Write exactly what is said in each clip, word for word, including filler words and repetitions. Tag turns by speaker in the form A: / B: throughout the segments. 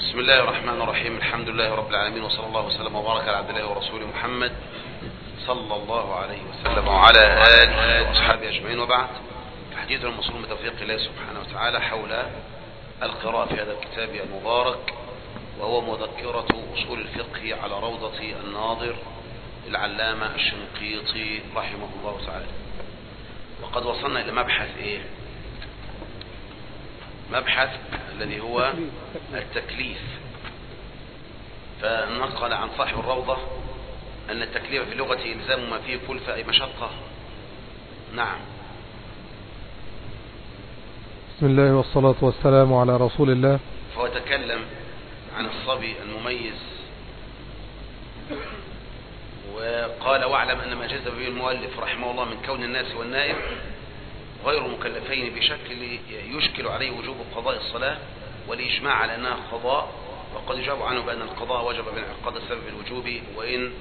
A: بسم الله الرحمن الرحيم. الحمد لله رب العالمين، وصلى الله وسلم وبارك على عبد الله ورسوله محمد صلى الله عليه وسلم وعلى آله وأصحابه أجمعين، وبعد. حديث المصروم بتوفيق الله سبحانه وتعالى حول القراءة في هذا الكتاب المبارك، وهو مذكرة أصول الفقه على روضة الناظر العلامة الشنقيطي رحمه الله تعالى. وقد وصلنا إلى مبحث إيه؟ مبحث الذي هو التكليف. فنقل عن صاحب الروضة أن التكليف في اللغة إلزام ما فيه كلفة أي مشقة. نعم.
B: بسم الله والصلاة والسلام على رسول الله.
A: فهو تكلم عن الصبي المميز، وقال: واعلم أن ما جاز به المؤلف رحمه الله من كون الناس والنائب غير مكلفين بشكل يشكل عليه وجوب قضاء الصلاة والإجماع على أنها قضاء، وقد يجاب عنه بأن القضاء وجب بانعقاد سبب الوجوب، وإن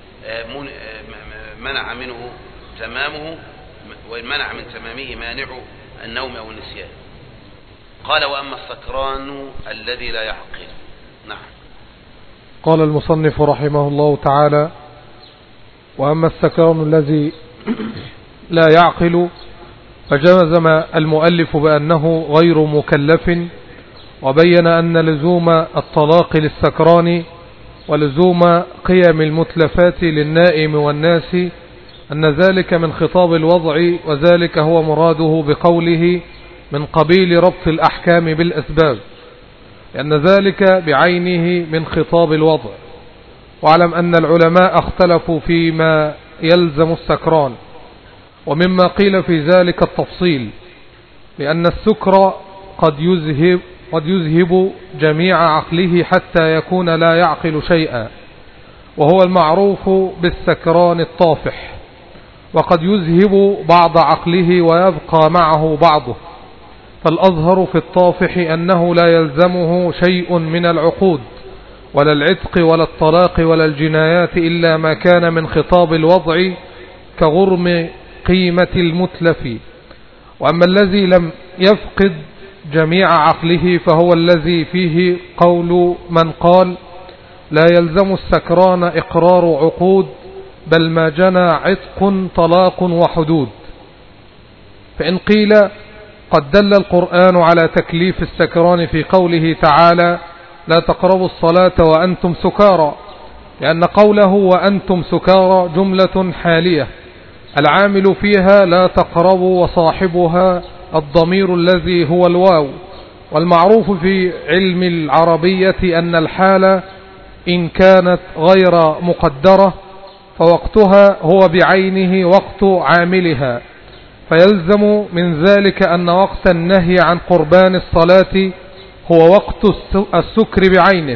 A: منع منه تمامه، وإن منع من تمامه مانع النوم أو النسيان. قال: وأما السكران الذي لا يعقل. نعم.
B: قال المصنف رحمه الله تعالى: وأما السكران الذي لا يعقل، فجزم المؤلف بأنه غير مكلف، وبين أن لزوم الطلاق للسكران ولزوم قيم المتلفات للنائم والناس أن ذلك من خطاب الوضع، وذلك هو مراده بقوله من قبيل ربط الأحكام بالأسباب، لأن ذلك بعينه من خطاب الوضع. واعلم أن العلماء اختلفوا فيما يلزم السكران، ومما قيل في ذلك التفصيل، لأن السكر قد يذهب, قد يذهب جميع عقله حتى يكون لا يعقل شيئا، وهو المعروف بالسكران الطافح، وقد يذهب بعض عقله ويبقى معه بعضه. فالأظهر في الطافح أنه لا يلزمه شيء من العقود ولا العتق ولا الطلاق ولا الجنايات إلا ما كان من خطاب الوضع كغرم قيمة المتلف. وأما الذي لم يفقد جميع عقله فهو الذي فيه قول من قال: لا يلزم السكران إقرار عقود بل ما جنى عتق طلاق وحدود. فإن قيل قد دل القرآن على تكليف السكران في قوله تعالى: لا تقربوا الصلاة وأنتم سكارى، لأن قوله وأنتم سكارى جملة حالية العامل فيها لا تقربوا، وصاحبها الضمير الذي هو الواو. والمعروف في علم العربية أن الحالة إن كانت غير مقدرة فوقتها هو بعينه وقت عاملها، فيلزم من ذلك أن وقت النهي عن قربان الصلاة هو وقت السكر بعينه،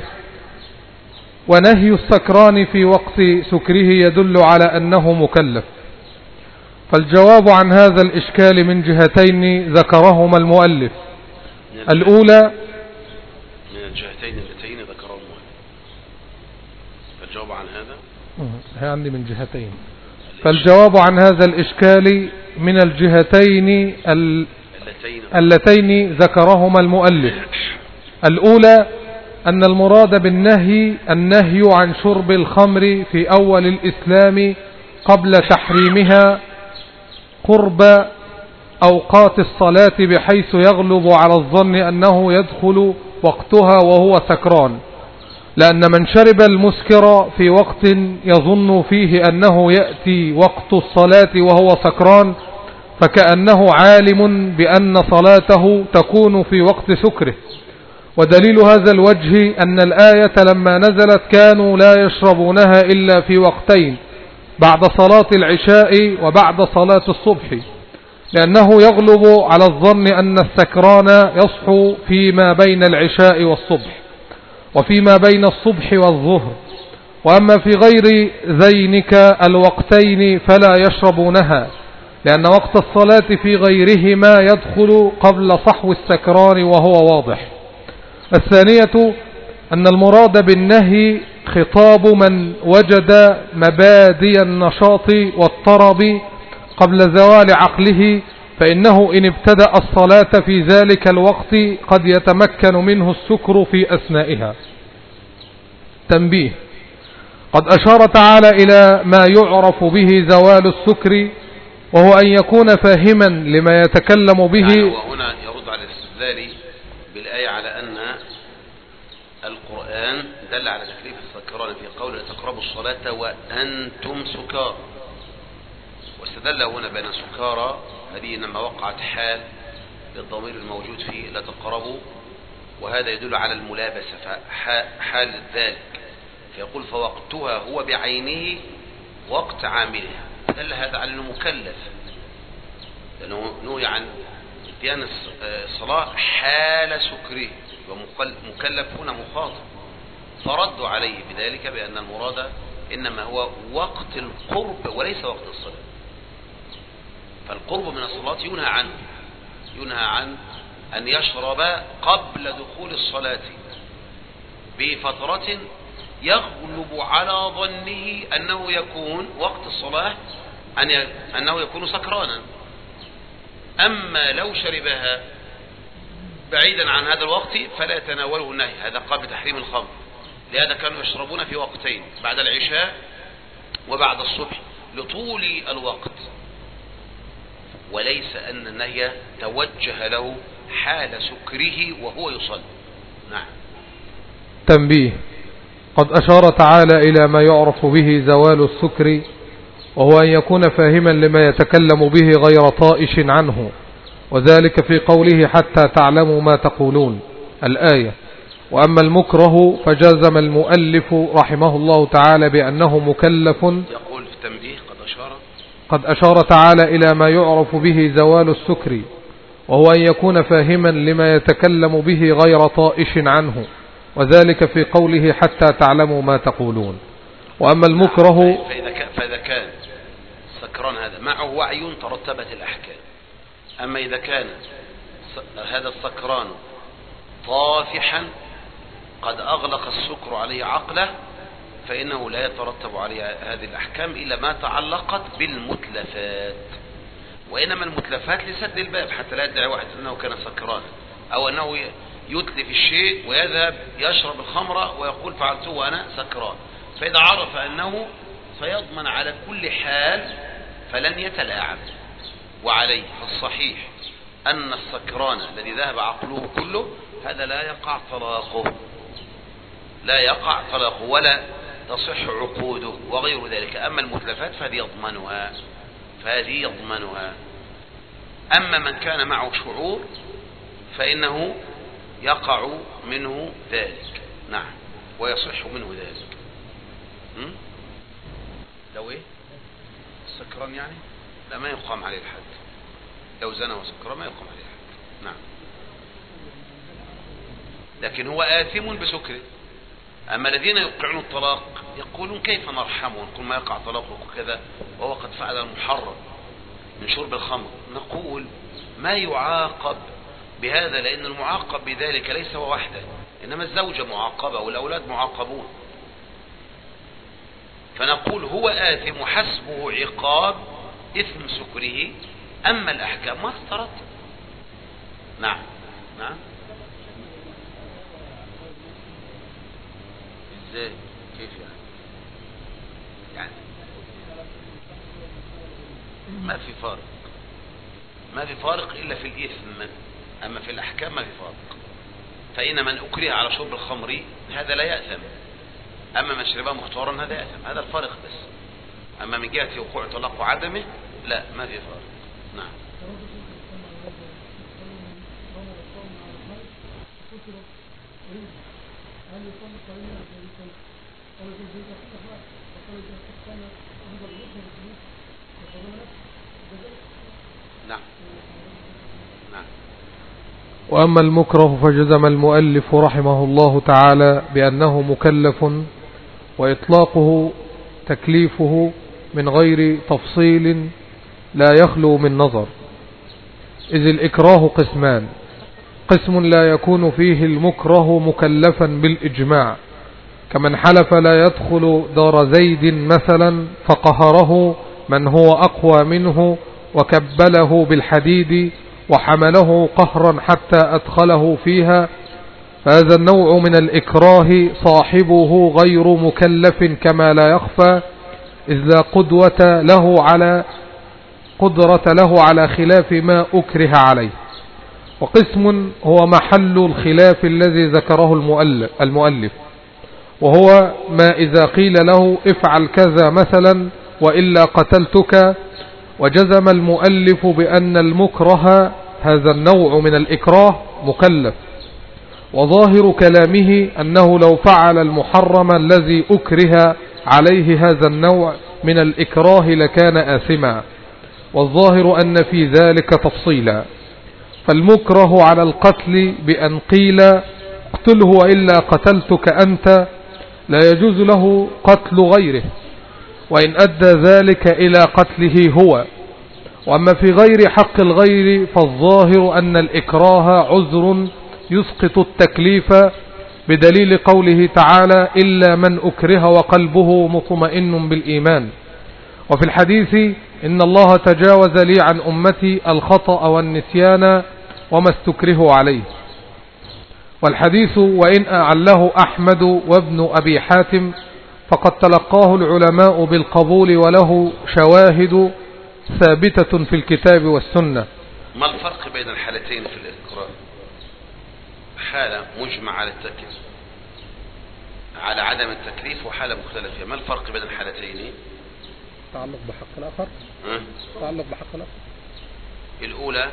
B: ونهي السكران في وقت سكره يدل على أنه مكلف. فالجواب عن هذا الإشكال من جهتين ذكرهما المؤلف. الأولى
A: من الجهتين اللتين ذكرهما المؤلف. فالجواب عن هذا
B: هي عندي من جهتين. فالجواب عن هذا الإشكال من الجهتين اللتين ذكرهما المؤلف. الأولى أن المراد بالنهي النهي عن شرب الخمر في أول الإسلام قبل تحريمها قرب أوقات الصلاة، بحيث يغلب على الظن أنه يدخل وقتها وهو سكران، لأن من شرب المسكر في وقت يظن فيه أنه يأتي وقت الصلاة وهو سكران فكأنه عالم بأن صلاته تكون في وقت سكره. ودليل هذا الوجه أن الآية لما نزلت كانوا لا يشربونها إلا في وقتين، بعد صلاة العشاء وبعد صلاة الصبح، لأنه يغلب على الظن أن السكران يصحو فيما بين العشاء والصبح وفيما بين الصبح والظهر. وأما في غير ذينك الوقتين فلا يشربونها، لأن وقت الصلاة في غيرهما يدخل قبل صحو السكران وهو واضح. الثانية أن المراد بالنهي خطاب من وجد مبادئ النشاط والطرب قبل زوال عقله فإنه إن ابتدأ الصلاة في ذلك الوقت قد يتمكن منه السكر في أثنائها. تنبيه: قد أشار تعالى إلى ما يعرف به زوال السكر، وهو أن يكون فاهما لما يتكلم به.
A: يعني وهنا يرد على الاستدلال بالآية على أن القرآن دل على تكليف السكران في قوله لا تقربوا الصلاة وأنتم سكارى، واستدل هنا بأن سكارى هذه إنما وقعت حال للضمير الموجود فيه لا تقربوا، وهذا يدل على الملابسة حال ذلك، فيقول فوقتها هو بعينه وقت عاملها، دل هذا على أنه مكلف، لأنه نهي عن اتيان الصلاة حال سكره، ومكلف هنا مخاطب، فردوا عليه بذلك بأن المراد إنما هو وقت القرب وليس وقت الصلاة. فالقرب من الصلاة ينهى عنه، ينهى عن أن يشرب قبل دخول الصلاة بفترة يغلب على ظنه أنه يكون وقت الصلاة أن أنه يكون سكرانا. أما لو شربها بعيدا عن هذا الوقت فلا يتناوله النهي، هذا قبل تحريم الخمر، لهذا كانوا يشربون في وقتين، بعد العشاء وبعد الصبح لطول الوقت، وليس أن النهي توجه له حال سكره وهو يصلي. نعم.
B: تنبيه: قد أشار تعالى إلى ما يعرف به زوال السكر، وهو أن يكون فاهما لما يتكلم به غير طائش عنه، وذلك في قوله حتى تعلموا ما تقولون الآية. وأما المكره فجزم المؤلف رحمه الله تعالى بأنه مكلف.
A: يقول في التنبيه قد أشار
B: قد أشار تعالى إلى ما يعرف به زوال السكر، وهو أن يكون فاهما لما يتكلم به غير طائش عنه، وذلك في قوله حتى تعلموا ما تقولون. وأما المكره
A: فإذا كان, فإذا كان سكران هذا معه وعي ترتبت الأحكام. أما إذا كان هذا السكران طافحا قد أغلق السكر عليه عقله فإنه لا يترتب عليه هذه الأحكام إلا ما تعلقت بالمتلفات، وإنما المتلفات لسد الباب حتى لا يدعي واحد أنه كان سكرانا، أو أنه يتلف الشيء ويذهب يشرب الخمر ويقول فعلته وأنا سكران، فإذا عرف أنه سيضمن على كل حال فلن يتلاعب. وعليه فالصحيح أن السكران الذي ذهب عقله كله هذا لا يقع طلاقه، لا يقع طلاقه ولا تصح عقوده وغير ذلك. أما المتلفات فهذه يضمنها فهذه يضمنها أما من كان معه شعور فإنه يقع منه ذلك. نعم، ويصح منه ذلك. م? لو ايه السكران يعني لا ما يقام عليه الحد، لو زنى وسكران ما يقام عليه الحد. نعم، لكن هو آثم بسكره. أما الذين يوقعون الطلاق يقولون كيف نرحمه ونقول ما يقع طلاقه وكذا وهو قد فعل المحرم من شرب الخمر، نقول ما يعاقب بهذا، لأن المعاقب بذلك ليس هو وحده، إنما الزوجة معاقبة والأولاد معاقبون، فنقول هو آثم وحسبه عقاب إثم سكره، أما الأحكام ما تترتب. نعم نعم. ازاي كيف يعني؟ يعني ما في فارق، ما في فارق إلا في الإثم، أما في الأحكام ما في فارق. فإن من أكره على شرب الخمر هذا لا يأثم، أما من شربها مختارا هذا يأثم، هذا الفارق بس. أما من جهة وقوع طلاق وعدمه لا ما في فارق. نعم. نعم نعم.
B: وأما المكره فجزم المؤلف رحمه الله تعالى بأنه مكلف، وإطلاقه تكليفه من غير تفصيل لا يخلو من نظر، إذ الإكراه قسمان: قسم لا يكون فيه المكره مكلفا بالإجماع، كمن حلف لا يدخل دار زيد مثلا فقهره من هو أقوى منه وكبله بالحديد وحمله قهرا حتى أدخله فيها، فهذا النوع من الإكراه صاحبه غير مكلف كما لا يخفى، إذ لا قدوة له على قدرة له على خلاف ما أكره عليه. وقسم هو محل الخلاف الذي ذكره المؤلف، وهو ما إذا قيل له افعل كذا مثلا وإلا قتلتك، وجزم المؤلف بأن المكره هذا النوع من الإكراه مكلف، وظاهر كلامه أنه لو فعل المحرم الذي أكره عليه هذا النوع من الإكراه لكان آثما، والظاهر أن في ذلك تفصيلا. فالمكره على القتل بأن قيل اقتله وإلا قتلتك أنت لا يجوز له قتل غيره، وإن أدى ذلك إلى قتله هو. وأما في غير حق الغير فالظاهر أن الإكراه عذر يسقط التكليف، بدليل قوله تعالى إلا من أكره وقلبه مطمئن بالإيمان. وفي الحديث إن الله تجاوز لي عن أمتي الخطأ والنسيان وما استكرهوا عليه. والحديث وإن أعله أحمد وابن أبي حاتم فقد تلقاه العلماء بالقبول، وله شواهد ثابتة في الكتاب والسنة.
A: ما الفرق بين الحالتين في الإكراه؟ حالة مجمع على التكليف على عدم التكليف، وحالة مختلفة. ما الفرق بين الحالتين؟
B: تعلق بحق الآخر.
A: أه؟
B: تعلق بحق الآخر.
A: الأولى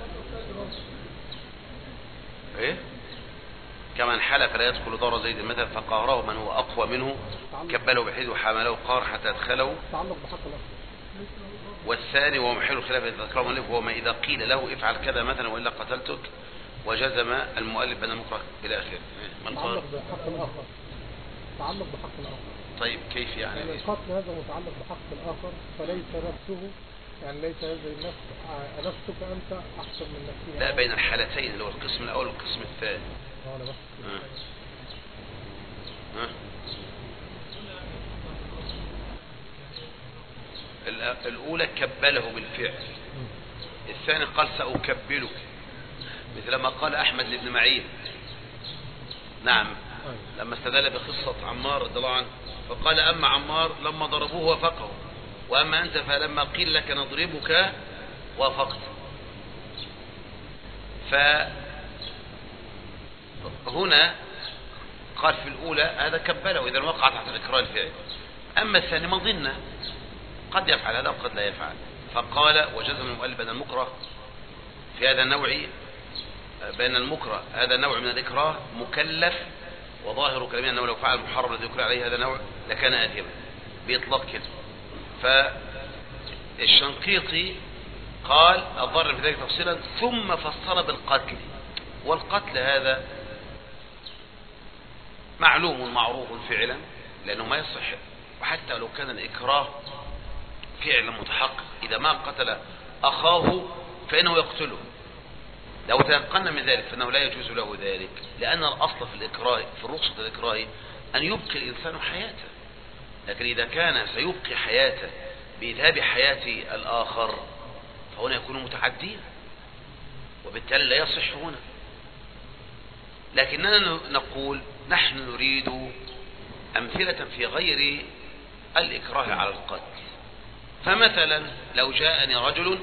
A: إيه؟ كمن حلف لا يدخل دار زيد مثلا فقهره من هو أقوى منه كبله بحيث وحمله قهر حتى أدخله.
B: تعلق بحق الآخر.
A: والثاني وهو محل الخلاف الذي ذكره المؤلف هو ما إذا قيل له افعل كذا مثلا وإلا قتلتك، وجزم المؤلف بأن المكره إلى آخره.
B: تعلق بحق الآخر. تعلق بحق الآخر.
A: طيب كيف يعني؟
B: يعني القتل هذا متعلق بحق الآخر، فليس نفسه، يعني ليس هذا النفس نفسك أنت أحسن من نفسك.
A: لا، بين الحالتين اللي هو القسم الأول والقسم الثاني.
B: أنا بس.
A: أه. أه. الأولى كبله بالفعل، الثاني قال سأكبلك، مثل ما قال أحمد لابن معين. نعم، لما استدل بقصة عمار رضي الله عنه فقال أما عمار لما ضربوه وافقه، وأما أنت فلما قيل لك نضربك وافقت. فهنا قال في الأولى هذا كبله إذا وقع تحت الإكراه الفعل. أما الثاني مظنة، قد يفعل هذا وقد لا يفعل. فقال وجزم المؤلف بأن المكره في هذا النوع بأن المكره هذا النوع من الإكراه مكلف، وظاهر كلامه أنه لو فعل المحرم الذي يكره عليه هذا النوع لكان آثما بإطلاق كده. فالشنقيطي قال الظاهر في ذلك تفصيلا ثم فصل بالقتل، والقتل هذا معلوم معروف فعلا لأنه ما يصح، وحتى لو كان الإكراه فعلا متحقق إذا ما قتل أخاه فإنه يقتله. لو تيقن من ذلك فإنه لا يجوز له ذلك، لأن الأصل في الإكراه في الرخصة الإكراه أن يبقي الإنسان حياته، لكن إذا كان سيبقي حياته بإذهاب حياة الآخر فهنا يكون متعديا، وبالتالي لا يصح هنا. لكننا نقول نحن نريد أمثلة في غير الإكراه على القتل. فمثلا لو جاءني رجل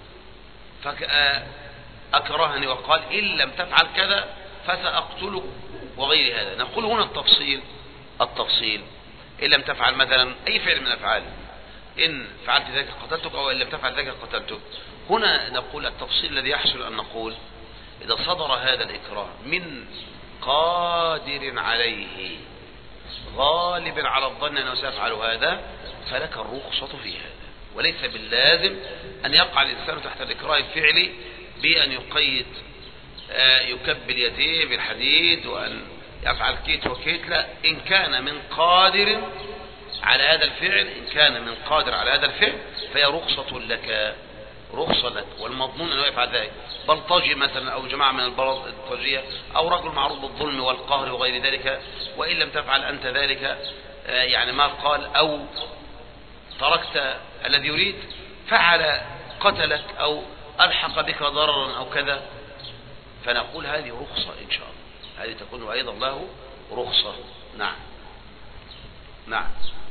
A: فأكرهني وقال إن لم تفعل كذا فسأقتلك وغير هذا، نقول هنا التفصيل التفصيل إن لم تفعل مثلا أي فعل من أفعال، إن فعلت ذلك قتلتك أو إن لم تفعل ذلك قتلتك. هنا نقول التفصيل الذي يحصل أن نقول إذا صدر هذا الإكراه من قادر عليه غالب على الظن أنه سيفعل هذا فلك الرخصة في هذا، وليس باللازم أن يقع الإنسان تحت الإكراه الفعلي بأن يقيد يكبل يديه بالحديد وأن يفعل كيت وكيت. لا، إن كان من قادر على هذا الفعل إن كان من قادر على هذا الفعل فهي رخصة لك رخصة لك، والمضمون أنه يفعل ذلك. بلطجي مثلا أو جماعة من البلطجية أو رجل معروض بالظلم والقهر وغير ذلك، وإن لم تفعل أنت ذلك يعني ما قال أو تركت الذي يريد فعل قتلك أو ألحق بك ضررا أو كذا، فنقول هذه رخصة إن شاء الله، هذه تكون أيضا له رخصة. نعم نعم.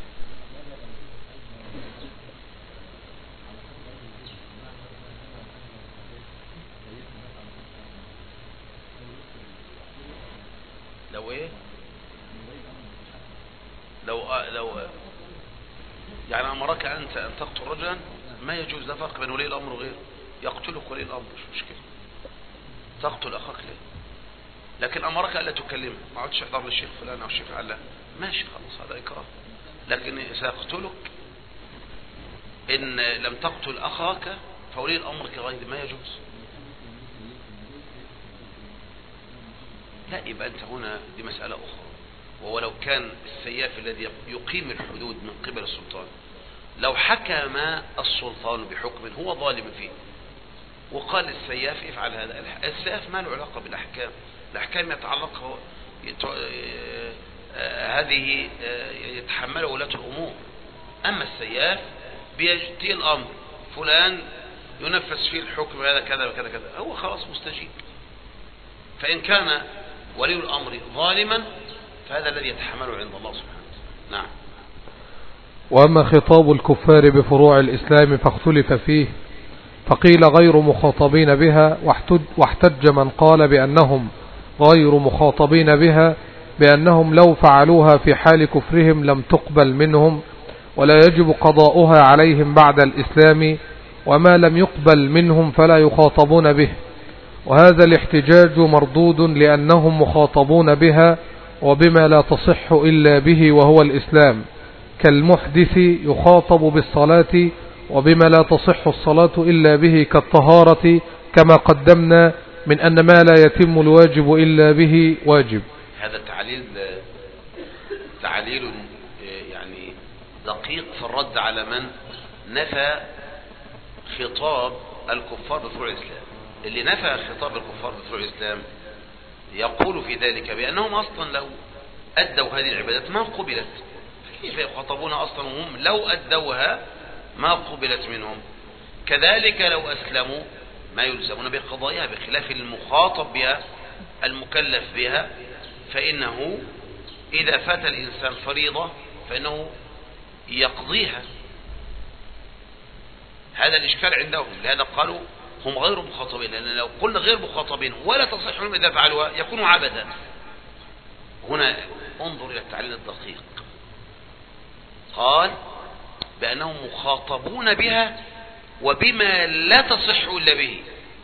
A: لو ايه لو لو يعني امرك انت ان تقتل رجلا ما يجوز، ده فرق بين ولي الامر وغيره، يقتلك ولي الامر مش مشكله، تقتل اخاك ليه؟ لكن امرك الا تكلمه، ما عدتش احضر للشيخ فلان او الشيخ علان، ماشي خلاص هذا اكراه، لكن سيقتلك ان لم تقتل اخاك فولي الامر كغير ما يجوز. لا، يبقى أنت هنا دي مسألة أخرى. ولو كان السياف الذي يقيم الحدود من قبل السلطان، لو حكم السلطان بحكم هو ظالم فيه وقال السياف افعل هذا، السياف ما له علاقة بالأحكام، الأحكام يتعلق هذه يتحمله ولاة الأمور. أما السياف بيجتي الأمر فلان ينفذ فيه الحكم هذا كذا وكذا كذا، هو خلاص مستجيب. فإن كان ولي الأمر ظالما فهذا الذي يتحمله عند الله سبحانه. نعم.
B: وأما خطاب الكفار بفروع الإسلام فاختلف فيه، فقيل غير مخاطبين بها، واحتج من قال بأنهم غير مخاطبين بها بأنهم لو فعلوها في حال كفرهم لم تقبل منهم ولا يجب قضاؤها عليهم بعد الإسلام، وما لم يقبل منهم فلا يخاطبون به. وهذا الاحتجاج مردود لأنهم مخاطبون بها وبما لا تصح إلا به وهو الإسلام، كالمحدث يخاطب بالصلاة وبما لا تصح الصلاة إلا به كالطهارة، كما قدمنا من أن ما لا يتم الواجب إلا به واجب.
A: هذا تعليل تعليل يعني دقيق في الرد على من نفى خطاب الكفار بفروع الإسلام. اللي نفى خطاب الكفار بفروع الإسلام يقول في ذلك بأنهم أصلا لو أدوا هذه العبادات ما قبلت، كيف يخاطبون أصلا وهم لو أدوها ما قبلت منهم؟ كذلك لو أسلموا ما يلزمون بقضائها، بخلاف المخاطب بها المكلف بها، فإنه إذا فات الإنسان فريضة فإنه يقضيها. هذا الإشكال عندهم، لهذا قالوا هم غير مخاطبين، لأن لو قلنا غير مخاطبين ولا تصح لهم إذا فعلوها يكونوا عبدا. هنا انظر إلى التعليل الدقيق، قال بأنهم مخاطبون بها وبما لا تصح إلا به،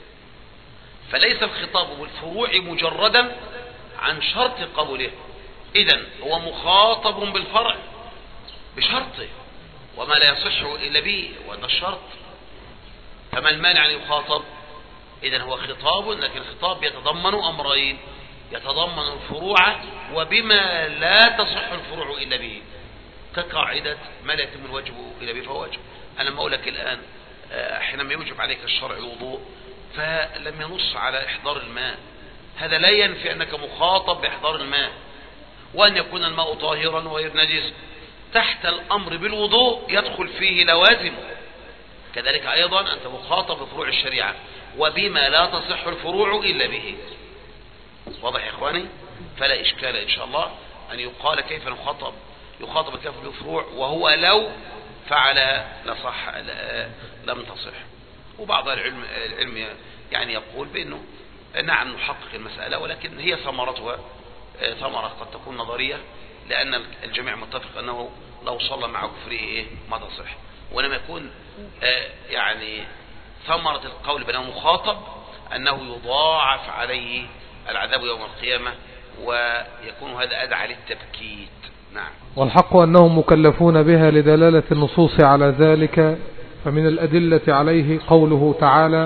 A: فليس الخطاب بالفروع مجردا عن شرط قبوله، إذن هو مخاطب بالفرع بشرطه وما لا يصح إلا به، وهذا الشرط. فما المانع أن يخاطب؟ إذن هو خطاب، لكن الخطاب يتضمن أمرين، يتضمن الفروع وبما لا تصح الفروع إلا به، كقاعدة ما لا يتم الواجب إلا به فهو واجب. أنا ما أقول لك الآن حينما يوجب عليك الشرع الوضوء فلم ينص على إحضار الماء، هذا لا ينفي أنك مخاطب بإحضار الماء، وأن يكون الماء طاهرا وغير نجس تحت الأمر بالوضوء يدخل فيه لوازم. كذلك أيضا أنت مخاطب بفروع الشريعة وبما لا تصح الفروع إلا به. واضح يا إخواني؟ فلا إشكال إن شاء الله أن يقال كيف نخاطب يخاطب الكافر بالفروع وهو لو فعل لصح لم تصح. وبعض العلم العلم يعني يقول بأنه نعم نحقق المسألة، ولكن هي ثمرتها ثمرة قد تكون نظرية، لأن الجميع متفق أنه لو صلى مع كفره إيه ما تصح، ولما يكون يعني ثمرة القول بأنه مخاطب أنه يضاعف عليه العذاب يوم القيامة، ويكون هذا أدعى للتبكيت. نعم.
B: والحق أنهم مكلفون بها لدلالة النصوص على ذلك، فمن الأدلة عليه قوله تعالى: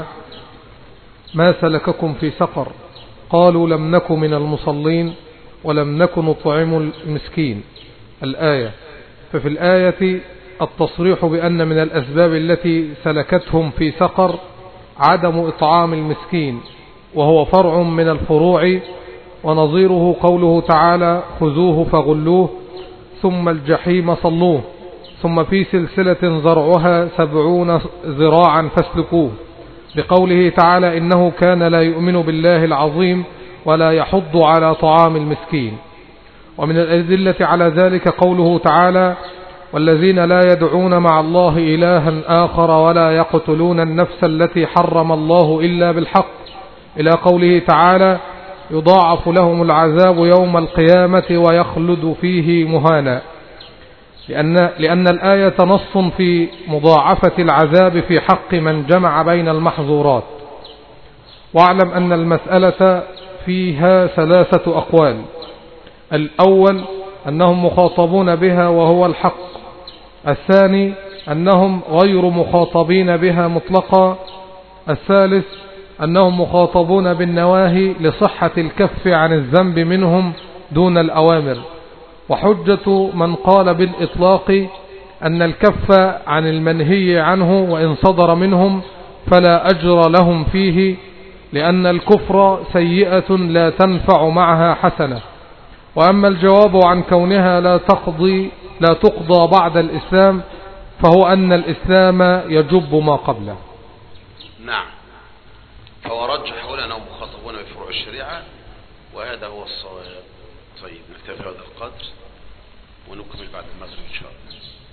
B: ما سلككم في سقر؟ قالوا لم نك من المصلين ولم نك نطعم المسكين، الآية. ففي الآية التصريح بأن من الأسباب التي سلكتهم في سقر عدم إطعام المسكين، وهو فرع من الفروع، ونظيره قوله تعالى: خذوه فغلوه ثم الجحيم صلوه، ثم في سلسلة زرعها سبعون ذراعا فاسلكوه، بقوله تعالى إنه كان لا يؤمن بالله العظيم ولا يحض على طعام المسكين. ومن الأدلة على ذلك قوله تعالى والذين لا يدعون مع الله إلها آخر ولا يقتلون النفس التي حرم الله إلا بالحق، إلى قوله تعالى يضاعف لهم العذاب يوم القيامة ويخلد فيه مهانا، لأن, لأن الآية نص في مضاعفة العذاب في حق من جمع بين المحظورات. واعلم أن المسألة فيها ثلاثة أقوال: الأول أنهم مخاطبون بها وهو الحق، الثاني أنهم غير مخاطبين بها مطلقا، الثالث أنهم مخاطبون بالنواهي لصحة الكف عن الذنب منهم دون الأوامر. وحجة من قال بالإطلاق أن الكف عن المنهي عنه وإن صدر منهم فلا أجر لهم فيه، لأن الكفر سيئة لا تنفع معها حسنة. وأما الجواب عن كونها لا تقضي لا تقضى بعد الإسلام فهو أن الإسلام يجب ما قبله.
A: نعم، فهو رجح هنا أنهم مخاطبون بفروع الشريعة، وهذا هو الصواب. طيب نكتفي هذا القدر ونكمل بعد المغرب إن شاء الله.